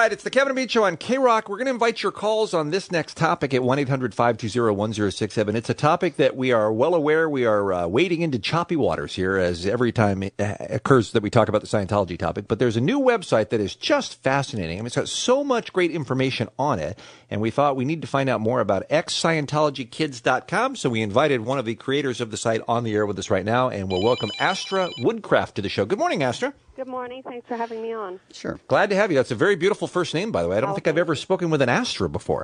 right, it's the Kevin and Bean Show on K-Rock. We're going to invite your calls on this next topic at 1-800-520-1067. It's a topic that we are well aware we are wading into choppy waters here, as every time it occurs that we talk about the Scientology topic. But there's a new website that is just fascinating. I mean, it's got so much great information on it, and we thought we need to find out more about xscientologykids.com. So we invited one of the creators of the site on the air with us right now, and we'll welcome Astra Woodcraft to the show. Good morning, Astra. Good morning. Thanks for having me on. Sure. Glad to have you. That's a very beautiful first name, by the way. I don't think I've ever spoken with an Astra before.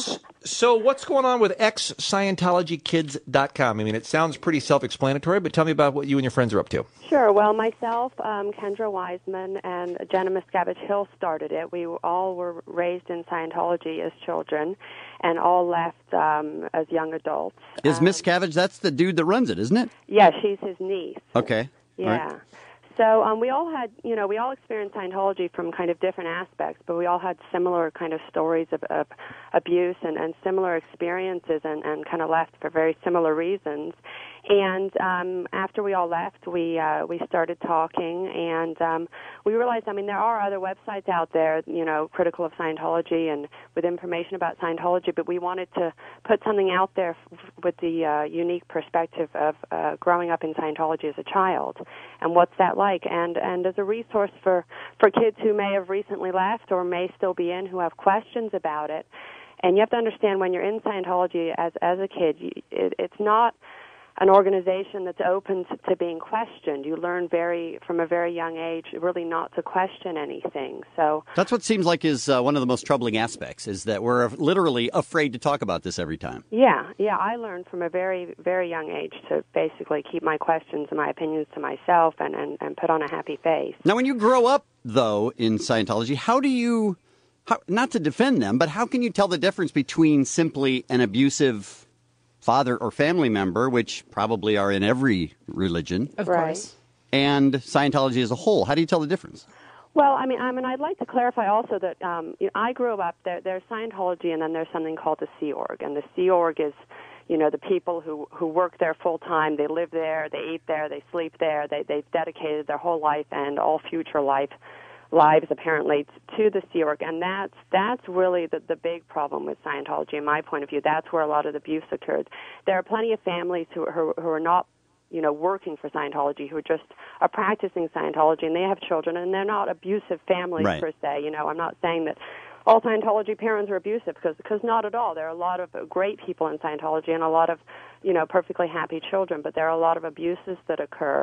So what's going on with xscientologykids.com? I mean, it sounds pretty self-explanatory, but tell me about what you and your friends are up to. Sure. Well, myself, Kendra Wiseman, and Jenna Miscavige Hill started it. We all were raised in Scientology as children and all left as young adults. Is Miscavige, that's the dude that runs it, isn't it? Yeah, she's his niece. Okay. Yeah. Right. So we all had, we all experienced Scientology from kind of different aspects, but we all had similar kind of stories of abuse and similar experiences and kind of left for very similar reasons. And after we all left, we started talking, and we realized, there are other websites out there, critical of Scientology and with information about Scientology, but we wanted to put something out there with the unique perspective of growing up in Scientology as a child, and what's that like, and as a resource for kids who may have recently left or may still be in who have questions about it. And you have to understand, when you're in Scientology as a kid, it's not an organization that's open to being questioned. You learn from a very young age really not to question anything. So that's what seems like is one of the most troubling aspects, is that we're literally afraid to talk about this every time. Yeah. I learned from a very, very young age to basically keep my questions and my opinions to myself and put on a happy face. Now, when you grow up, though, in Scientology, how do you, not to defend them, but how can you tell the difference between simply an abusive father or family member, which probably are in every religion, of course, and Scientology as a whole? How do you tell the difference? Well, I'd like to clarify also that I grew up there's Scientology, and then there's something called the Sea Org, and the Sea Org is, the people who work there full time. They live there, they eat there, they sleep there. They've dedicated their whole life and all future lives apparently to the Sea Org, and that's really the big problem with Scientology, in my point of view. That's where a lot of the abuse occurs. There are plenty of families who are not, working for Scientology, who just are practicing Scientology, and they have children, and they're not abusive families per se. I'm not saying that all Scientology parents are abusive, because not at all. There are a lot of great people in Scientology and a lot of, perfectly happy children, but there are a lot of abuses that occur.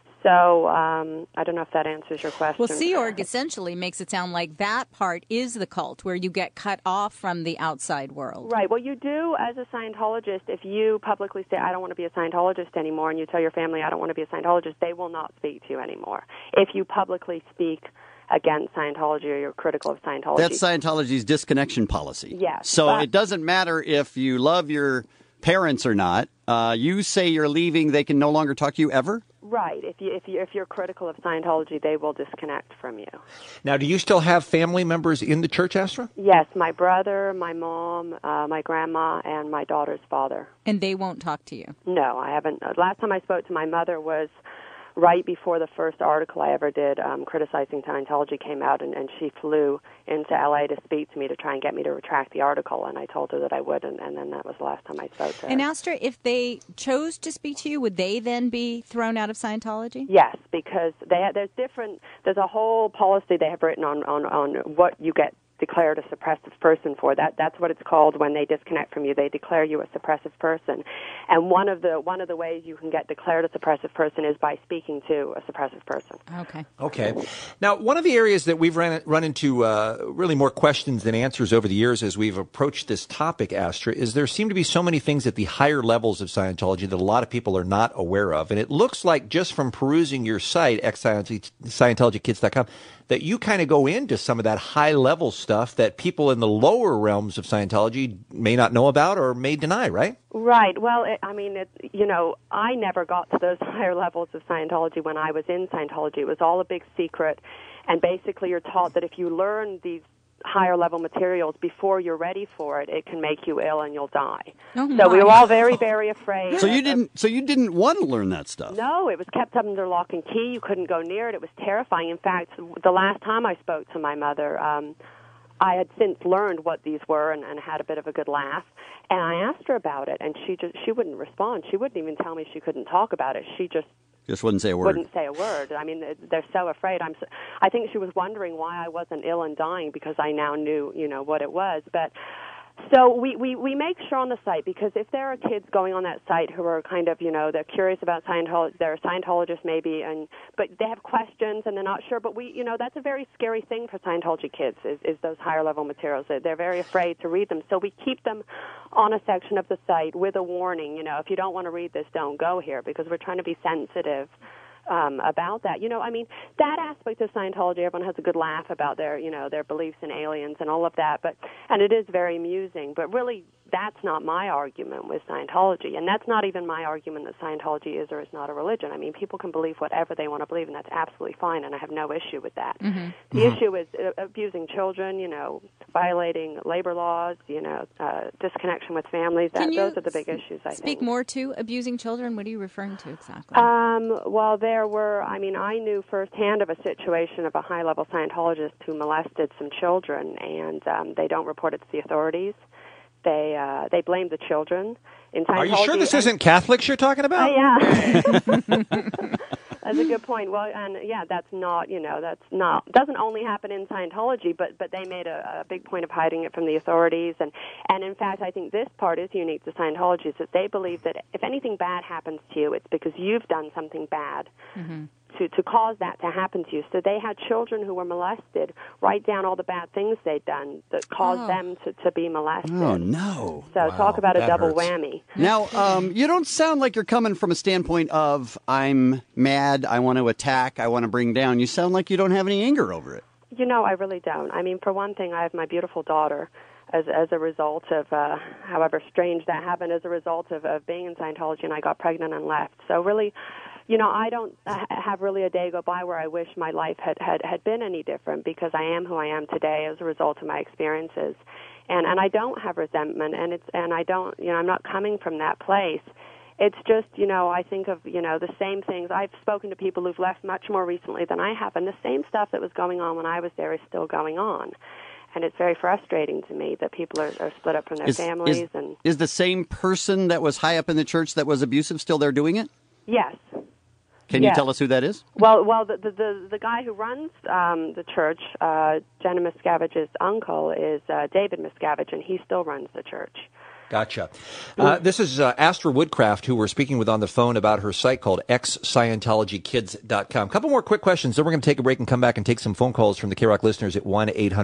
So I don't know if that answers your question. Well, Sea Org essentially makes it sound like that part is the cult, where you get cut off from the outside world. Right. Well, you do as a Scientologist. If you publicly say, I don't want to be a Scientologist anymore, and you tell your family, I don't want to be a Scientologist, they will not speak to you anymore. If you publicly speak against Scientology or you're critical of Scientology. That's Scientology's disconnection policy. Yes. So it doesn't matter if you love your parents or not. You say you're leaving, they can no longer talk to you ever? Right. If you're critical of Scientology, they will disconnect from you. Now, do you still have family members in the church, Astra? Yes, my brother, my mom, my grandma, and my daughter's father. And they won't talk to you? No, I haven't. Last time I spoke to my mother was right before the first article I ever did criticizing Scientology came out, and she flew into L.A. to speak to me to try and get me to retract the article, and I told her that I would, and then that was the last time I spoke to her. And Astra, if they chose to speak to you, would they then be thrown out of Scientology? Yes, because there's a whole policy they have written on what you get declared a suppressive person for. That's what it's called when they disconnect from you. They declare you a suppressive person. And one of the ways you can get declared a suppressive person is by speaking to a suppressive person. Okay. Now, one of the areas that we've run into really more questions than answers over the years as we've approached this topic, Astra, is there seem to be so many things at the higher levels of Scientology that a lot of people are not aware of. And it looks like just from perusing your site, Scientologykids.com, that you kind of go into some of that high-level stuff that people in the lower realms of Scientology may not know about or may deny, right? Right. Well, I never got to those higher levels of Scientology when I was in Scientology. It was all a big secret, and basically you're taught that if you learn these higher level materials before you're ready for it, it can make you ill and you'll die. So we were all very, very afraid. So you didn't want to learn that stuff? No, it was kept up under lock and key. You couldn't go near it. It was terrifying. In fact, the last time I spoke to my mother, I had since learned what these were and had a bit of a good laugh. And I asked her about it, and she wouldn't respond. She wouldn't even tell me she couldn't talk about it. She just wouldn't say a word. Wouldn't say a word. I mean, they're so afraid. I think she was wondering why I wasn't ill and dying because I now knew, what it was. But so we make sure on the site, because if there are kids going on that site who are kind of, they're curious about Scientology, they're Scientologists maybe, but they have questions and they're not sure. But that's a very scary thing for Scientology kids is those higher level materials. They're very afraid to read them. So we keep them on a section of the site with a warning. If you don't want to read this, don't go here, because we're trying to be sensitive about that. That aspect of Scientology, everyone has a good laugh about their beliefs in aliens and all of that, and it is very amusing, but really that's not my argument with Scientology, and that's not even my argument that Scientology is or is not a religion. I mean, people can believe whatever they want to believe, and that's absolutely fine, and I have no issue with that. Mm-hmm. The issue is abusing children, violating labor laws, disconnection with families. Those are the big issues, I think. Speak more to abusing children? What are you referring to exactly? Well, I knew firsthand of a situation of a high-level Scientologist who molested some children, and they don't report it to the authorities. They blame the children. In Scientology, are you sure this isn't Catholics you're talking about? Yeah. That's a good point. Well, and that's not, doesn't only happen in Scientology, but they made a big point of hiding it from the authorities. And in fact, I think this part is unique to Scientology, is that they believe that if anything bad happens to you, it's because you've done something bad. Mm-hmm. To cause that to happen to you. So they had children who were molested write down all the bad things they'd done that caused them to be molested. Oh, no. So talk about a double whammy. Now, you don't sound like you're coming from a standpoint of, I'm mad, I want to attack, I want to bring down. You sound like you don't have any anger over it. I really don't. I mean, for one thing, I have my beautiful daughter as a result of, however strange that happened, as a result of being in Scientology, and I got pregnant and left. So really, I don't have really a day go by where I wish my life had been any different, because I am who I am today as a result of my experiences. And I don't have resentment, and I don't, I'm not coming from that place. It's just, I think of, the same things. I've spoken to people who've left much more recently than I have, and the same stuff that was going on when I was there is still going on. And it's very frustrating to me that people are split up from their families. Is the same person that was high up in the church that was abusive still there doing it? Yes. Can you tell us who that is? Well, the guy who runs the church, Jenna Miscavige's uncle, is David Miscavige, and he still runs the church. Gotcha. This is Astra Woodcraft, who we're speaking with on the phone about her site called ex-Scientologykids.com. A couple more quick questions, then we're going to take a break and come back and take some phone calls from the K-Rock listeners at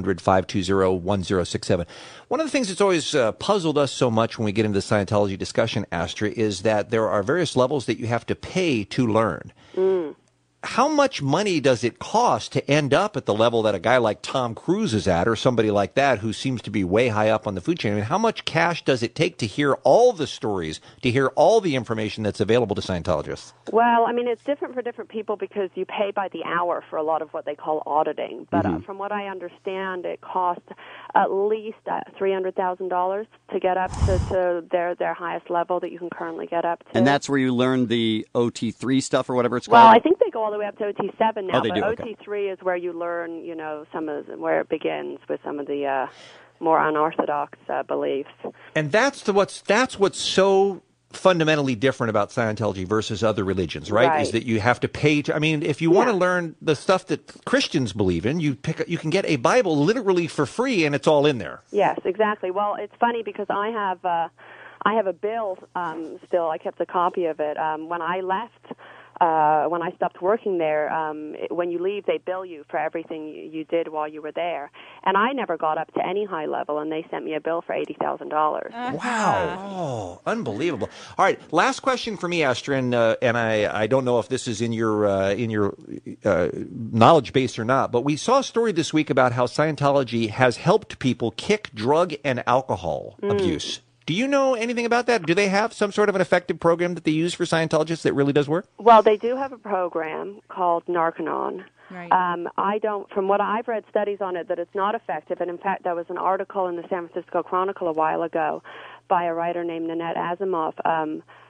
1-800-520-1067. One of the things that's always puzzled us so much when we get into the Scientology discussion, Astra, is that there are various levels that you have to pay to learn. Mm. How much money does it cost to end up at the level that a guy like Tom Cruise is at, or somebody like that who seems to be way high up on the food chain? I mean, how much cash does it take to hear all the stories, to hear all the information that's available to Scientologists? Well, I mean, it's different for different people because you pay by the hour for a lot of what they call auditing. But from what I understand, it costs at least $300,000 to get up to their highest level that you can currently get up to. And that's where you learn the OT3 stuff or whatever it's called? Well, I think they go all the way up to OT7 now, but OT3 is where you learn, some of where it begins with some of the more unorthodox beliefs. And that's what's so fundamentally different about Scientology versus other religions, right? Is that you have to pay to, I mean, if you want to learn the stuff that Christians believe in, you can get a Bible literally for free, and it's all in there. Yes, exactly. Well, it's funny because I have a bill still. I kept a copy of it. When I left, when I stopped working there, when you leave, they bill you for everything you did while you were there. And I never got up to any high level, and they sent me a bill for $80,000. Wow. Oh, unbelievable. All right, last question for me, Astra, and I don't know if this is in your knowledge base or not, but we saw a story this week about how Scientology has helped people kick drug and alcohol abuse. Do you know anything about that? Do they have some sort of an effective program that they use for Scientologists that really does work? Well, they do have a program called Narconon. Right. I don't, from what I've read studies on it, that it's not effective. And in fact, there was an article in the San Francisco Chronicle a while ago by a writer named Nanette Asimov,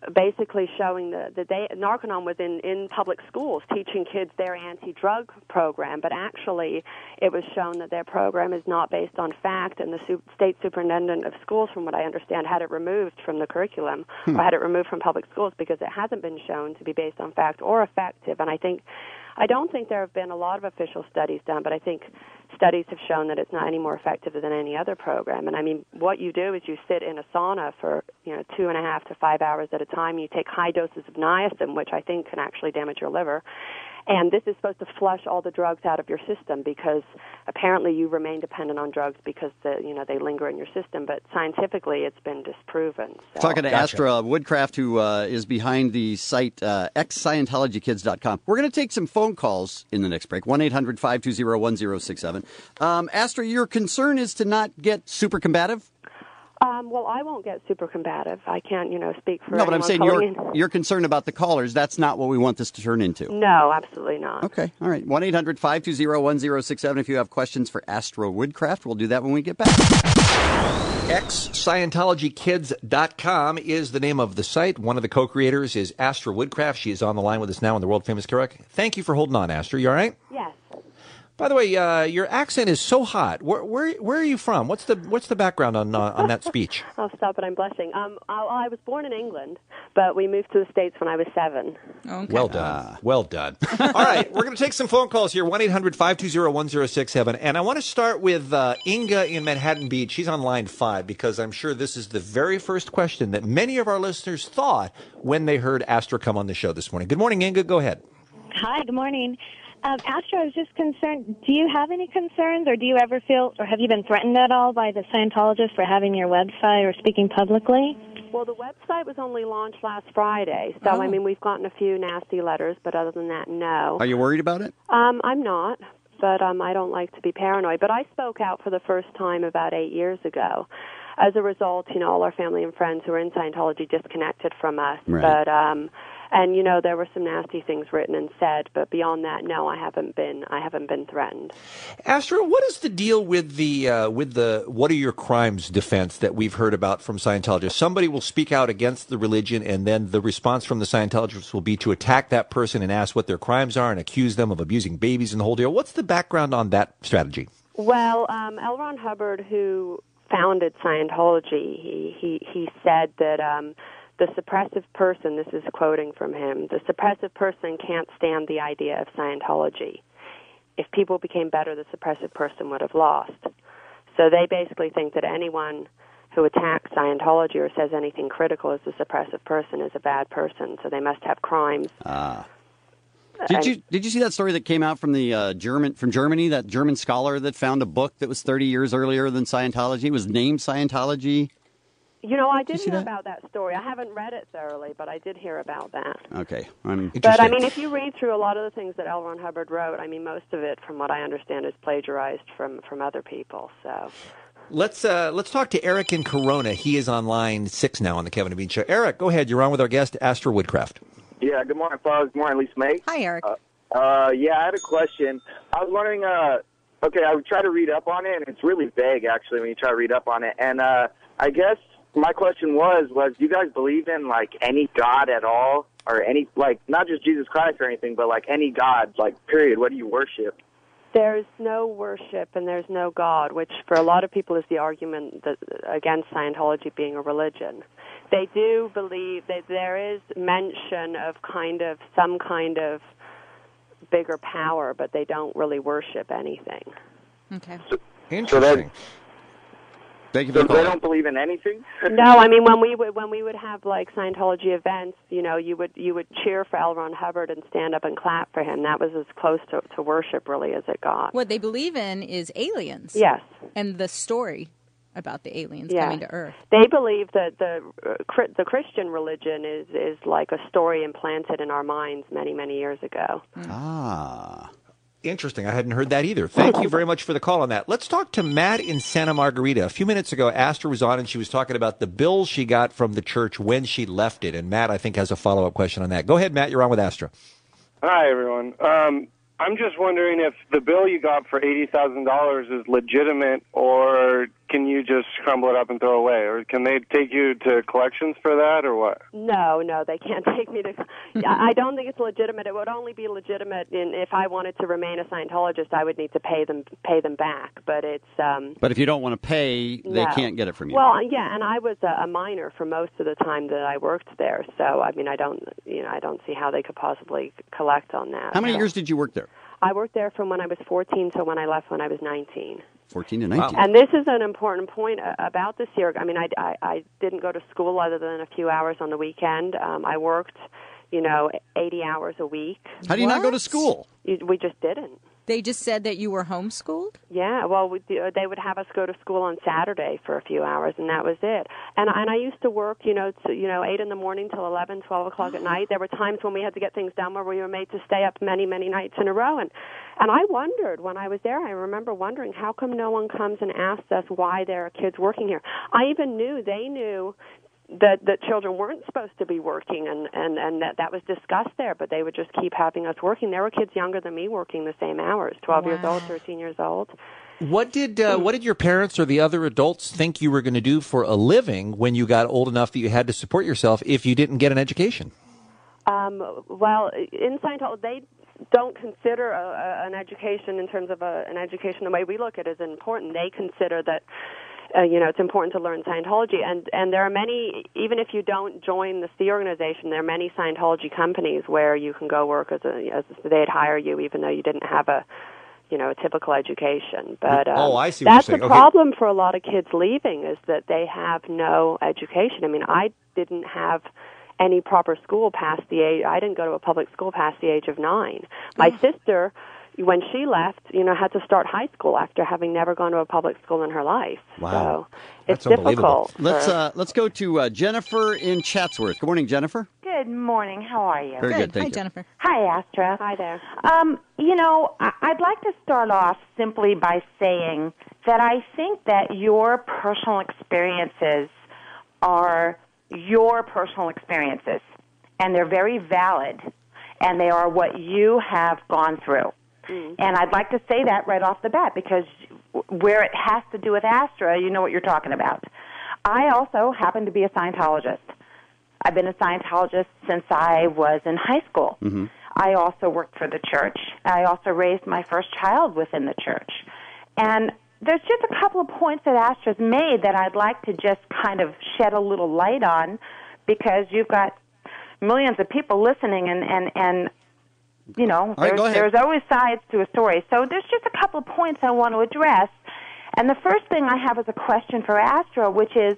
basically showing that Narconon was in public schools teaching kids their anti-drug program, but actually it was shown that their program is not based on fact, and the state superintendent of schools, from what I understand, had it removed from the curriculum, or had it removed from public schools because it hasn't been shown to be based on fact or effective. And I don't think there have been a lot of official studies done, but I think studies have shown that it's not any more effective than any other program. And I mean, what you do is you sit in a sauna for 2.5 to 5 hours at a time. You take high doses of niacin, which I think can actually damage your liver. And this is supposed to flush all the drugs out of your system, because apparently you remain dependent on drugs because they linger in your system. But scientifically, it's been disproven. So. Talking to Astra Woodcraft, who is behind the site ex-Scientologykids.com. We're going to take some phone calls in the next break. 1-800-520-1067. Astra, your concern is to not get super combative? Well, I won't get super combative. I can't, speak for No, but I'm saying anyone you're concerned about the callers. That's not what we want this to turn into. No, absolutely not. Okay, all right. 1-800-520-1067. If you have questions for Astra Woodcraft, we'll do that when we get back. Ex-ScientologyKids.com is the name of the site. One of the co-creators is Astra Woodcraft. She is on the line with us now on the world-famous Kerouac. Thank you for holding on, Astra. You all right? Yes. By the way, your accent is so hot. Where are you from? What's the background on that speech? Oh, stop it! I'm blushing. I was born in England, but we moved to the States when I was 7. Okay. Well done. Well done. All right, we're going to take some phone calls here. 1-800-520-1067, and I want to start with Inga in Manhattan Beach. She's on line 5 because I'm sure this is the very first question that many of our listeners thought when they heard Astra come on the show this morning. Good morning, Inga. Go ahead. Hi. Good morning. Astra, I was just concerned, do you have any concerns, or do you ever feel, or have you been threatened at all by the Scientologists for having your website or speaking publicly? Well, the website was only launched last Friday, so, I mean, we've gotten a few nasty letters, but other than that, no. Are you worried about it? I'm not, but I don't like to be paranoid. But I spoke out for the first time about 8 years ago. As a result, all our family and friends who are in Scientology disconnected from us. Right. But and there were some nasty things written and said, but beyond that, no, I haven't been threatened. Astra, what is the deal with the "what are your crimes" defense that we've heard about from Scientologists? Somebody will speak out against the religion, and then the response from the Scientologists will be to attack that person and ask what their crimes are and accuse them of abusing babies and the whole deal. What's the background on that strategy? Well, L. Ron Hubbard, who founded Scientology, he said that the suppressive person, this is quoting from him, the suppressive person can't stand the idea of Scientology. If people became better, the suppressive person would have lost. So they basically think that anyone who attacks Scientology or says anything critical as a suppressive person is a bad person, so they must have crimes. Did you see that story that came out from the Germany, that German scholar that found a book that was 30 years earlier than Scientology? It was named Scientology. I did hear about that story. I haven't read it thoroughly, but I did hear about that. Okay. But, I mean, if you read through a lot of the things that L. Ron Hubbard wrote, I mean, most of it, from what I understand, is plagiarized from other people. So let's talk to Eric in Corona. He is on line 6 now on the Kevin and Bean Show. Eric, go ahead. You're on with our guest, Astra Woodcraft. Yeah, good morning, fellas. Good morning, Lisa May. Hi, Eric. Yeah, I had a question. I was wondering, I would try to read up on it, and it's really vague, actually, when you try to read up on it. And I guess my question was do you guys believe in, any God at all? Or any, not just Jesus Christ or anything, but, any God, period? What do you worship? There's no worship and there's no God, which for a lot of people is the argument that, against Scientology being a religion. They do believe that there is mention of some kind of bigger power, but they don't really worship anything. Okay. Interesting. Thank you So for they don't believe in anything? No, I mean when we would have Scientology events, you would cheer for L. Ron Hubbard and stand up and clap for him. That was as close to worship really as it got. What they believe in is aliens. Yes. And the story about the aliens coming to Earth. They believe that the Christian religion is like a story implanted in our minds many, many years ago. Ah. Interesting. I hadn't heard that either. Thank you very much for the call on that. Let's talk to Matt in Santa Margarita. A few minutes ago, Astra was on, and she was talking about the bill she got from the church when she left it. And Matt, I think, has a follow-up question on that. Go ahead, Matt. You're on with Astra. Hi, everyone. I'm just wondering if the bill you got for $80,000 is legitimate, or can you just crumble it up and throw away? Or can they take you to collections for that, or what? No, they can't take me to. I don't think it's legitimate. It would only be legitimate if I wanted to remain a Scientologist. I would need to pay them back. But it's. But if you don't want to pay, they can't get it from you. Well, yeah, and I was a minor for most of the time that I worked there. So I mean, I don't see how they could possibly collect on that. How many years did you work there? I worked there from when I was 14 to when I left when I was 19. 14 to 19. Wow. And this is an important point about this year. I mean, I didn't go to school other than a few hours on the weekend. I worked, 80 hours a week. How do you not go to school? We just didn't. They just said that you were homeschooled? Yeah, well, they would have us go to school on Saturday for a few hours, and that was it. And I used to work, 8 in the morning till 11, 12 o'clock at night. There were times when we had to get things done where we were made to stay up many, many nights in a row. And I wondered when I was there, I remember wondering, how come no one comes and asks us why there are kids working here? I even knew they knew that children weren't supposed to be working, and that was discussed there, but they would just keep having us working. There were kids younger than me working the same hours, 12 years old, 13 years old. What did your parents or the other adults think you were going to do for a living when you got old enough that you had to support yourself if you didn't get an education? Well, in Scientology, they don't consider an education in terms of an education the way we look at it as important. They consider that it's important to learn Scientology, and there are many. Even if you don't join the organization, there are many Scientology companies where you can go work as they'd hire you, even though you didn't have a typical education. But I see. That's what you're saying. the problem for a lot of kids leaving, is that they have no education. I mean, I didn't have any proper school past the age. I didn't go to a public school past the age of 9. My sister, when she left, had to start high school after having never gone to a public school in her life. Wow. So it's That's unbelievable. difficult. Let's go to Jennifer in Chatsworth. Good morning, Jennifer. Good morning. How are you? Very good. Thank Hi, you. Jennifer. Hi, Astra. Hi there. I'd like to start off simply by saying that I think that your personal experiences are your personal experiences, and they're very valid, and they are what you have gone through. And I'd like to say that right off the bat, because where it has to do with Astra, you know what you're talking about. I also happen to be a Scientologist. I've been a Scientologist since I was in high school. Mm-hmm. I also worked for the church. I also raised my first child within the church. And there's just a couple of points that Astra's made that I'd like to just kind of shed a little light on, because you've got millions of people listening, and there's always sides to a story. So there's just a couple of points I want to address. And the first thing I have is a question for Astra, which is,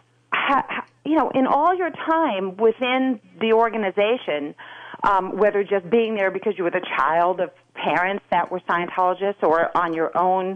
in all your time within the organization, whether just being there because you were the child of parents that were Scientologists or on your own,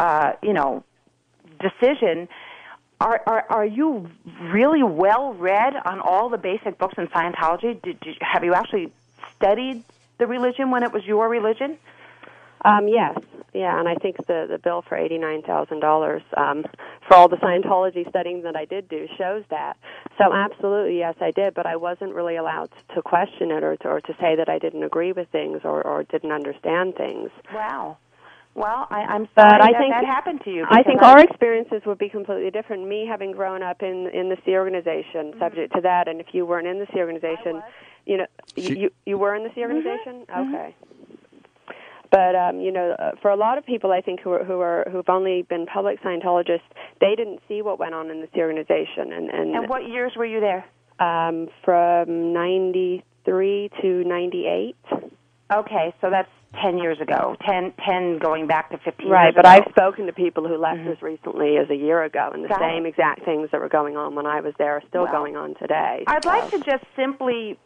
decision, are you really well read on all the basic books in Scientology? Have you actually studied the religion when it was your religion? Yes, yeah, and I think the bill for $89,000 for all the Scientology studying that I did do shows that. So absolutely, yes, I did, but I wasn't really allowed to question it or to say that I didn't agree with things or didn't understand things. Wow. Well, I'm sorry that happened to you. I think our experiences would be completely different. Me having grown up in the C organization, subject to that, and if you weren't in the C organization, you were in the C organization? Mm-hmm. Okay. But for a lot of people, I think who've only been public Scientologists, they didn't see what went on in the C organization. And what years were you there? From 93 to 98. Okay, so that's 10 years ago. 10 going back to 15 years right, but ago. I've spoken to people who left as recently as a year ago, and the same exact things that were going on when I was there are still going on today. I'd like to just simply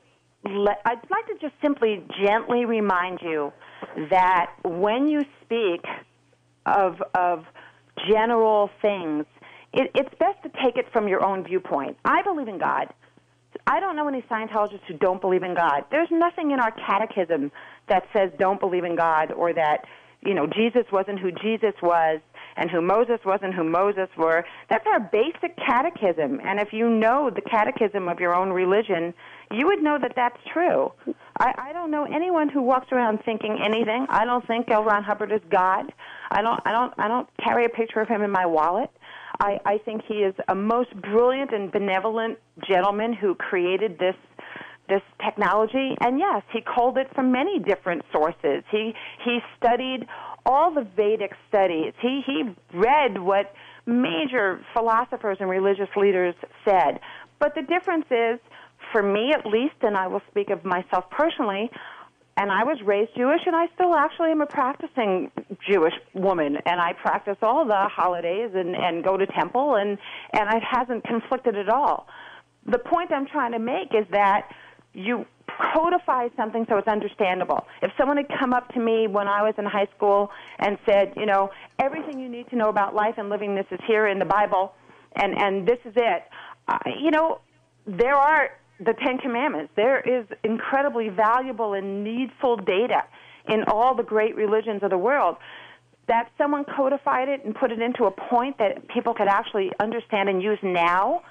gently remind you that when you speak of general things, it's best to take it from your own viewpoint. I believe in God. I don't know any Scientologists who don't believe in God. There's nothing in our catechism that says don't believe in God, or that, Jesus wasn't who Jesus was and who Moses wasn't who Moses were. That's our basic catechism. And if you know the catechism of your own religion, you would know that that's true. I don't know anyone who walks around thinking anything. I don't think L. Ron Hubbard is God. I don't carry a picture of him in my wallet. I think he is a most brilliant and benevolent gentleman who created this technology. And yes, he culled it from many different sources. He studied all the Vedic studies. He read what major philosophers and religious leaders said. But the difference is, for me at least, and I will speak of myself personally, and I was raised Jewish, and I still actually am a practicing Jewish woman, and I practice all the holidays and go to temple, and it hasn't conflicted at all. The point I'm trying to make is that you codify something so it's understandable. If someone had come up to me when I was in high school and said, you know, everything you need to know about life and living, this is here in the Bible, and this is it, you know, there are the Ten Commandments. There is incredibly valuable and needful data in all the great religions of the world. That someone codified it and put it into a point that people could actually understand and use now.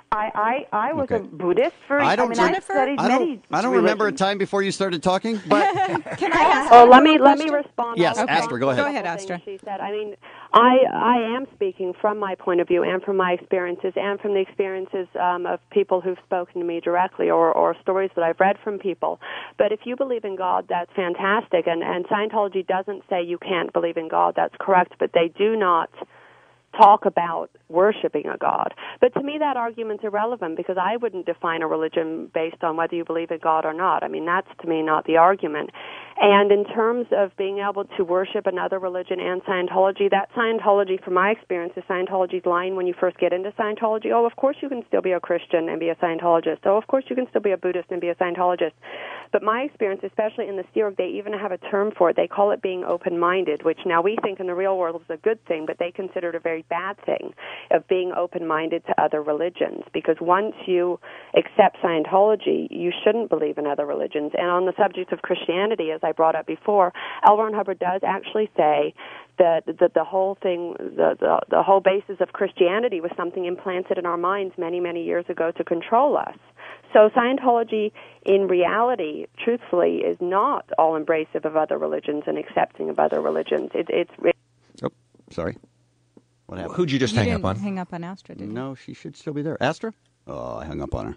I was a Buddhist for. I don't remember a time before you started talking. But can I ask? Oh, let me respond. Yes, Astra, go ahead. Go ahead, Astra. She said. I mean, I am speaking from my point of view and from my experiences and from the experiences of people who've spoken to me directly or stories that I've read from people. But if you believe in God, that's fantastic. And Scientology doesn't say you can't believe in God. That's correct. But they do not talk about worshiping a god. But to me, that argument's irrelevant because I wouldn't define a religion based on whether you believe in God or not. I mean, that's, to me, not the argument. And in terms of being able to worship another religion and Scientology, that Scientology, from my experience, is Scientology's line when you first get into Scientology. Oh, of course you can still be a Christian and be a Scientologist. Oh, of course you can still be a Buddhist and be a Scientologist. But my experience, especially in the Sea Org, they even have a term for it. They call it being open-minded, which now we think in the real world is a good thing, but they consider it a very bad thing of being open-minded to other religions. Because once you accept Scientology, you shouldn't believe in other religions. And on the subject of Christianity, as I brought up before, L. Ron Hubbard does actually say that the whole thing, the whole basis of Christianity was something implanted in our minds many, many years ago to control us. So Scientology, in reality, truthfully, is not all embracive of other religions and accepting of other religions. Oh, sorry. What happened? Who'd you just hang up on? Hang up on Astra, didn't you? No, she should still be there. Astra? Oh, I hung up on her.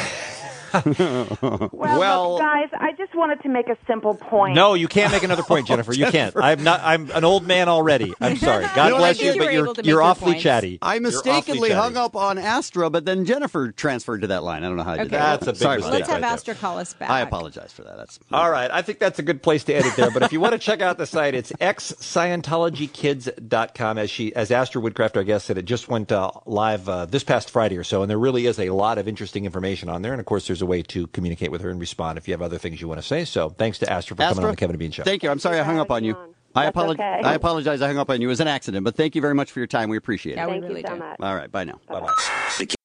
Well, look, guys, I just wanted to make a simple point. No, you can't make another point, Jennifer. You can't. I'm an old man already. I'm sorry. God bless you, but you're awfully chatty. I mistakenly hung up on Astra, but then Jennifer transferred to that line. I don't know how I did that. That's a big mistake. Let's have Astra call us back. I apologize for that. That's all right. I think that's a good place to edit there. But if you want to check out the site, it's xscientologykids.com. As Astra Woodcraft, our guest, said, it just went live this past Friday or so, and there really is a lot of interesting information on there. And of course, there's a way to communicate with her and respond if you have other things you want to say. So thanks to Astra for coming on the Kevin and Bean Show. Thank you. I'm sorry I hung up on you. I apologize I hung up on you. It was an accident, but thank you very much for your time. We appreciate it. Yeah, we Thank really you so do. much. All right. Bye now. Bye-bye.